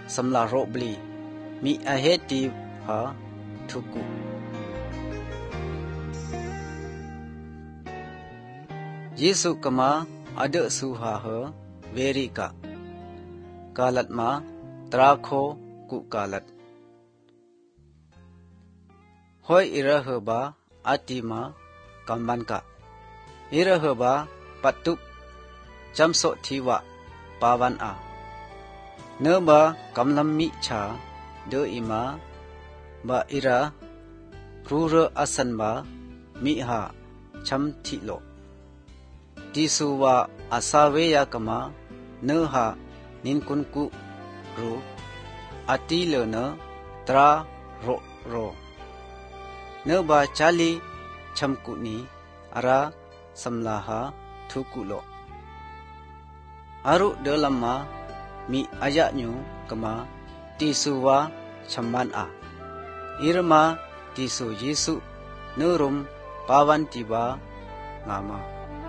samla ro bli mi aheti ha thuku Yesu kama ada suha ha veri ka kalat ma trakho ku kalat hoi ira heba atima kamban ka ira heba patuk jamso thiwa pawan a neba kamlam mi cha de ima ba ira rura asan ba mi ha cham thi lo tisuwa asawe ya kama ne ha nin kun ku ru ati le na tra ro ro ne ba chali cham ku ni ara samla ha thu ku lo aru de lamma mi aya nyu kama tisuwa chamban a irma tisu Yesu nurum pawan tiba ngama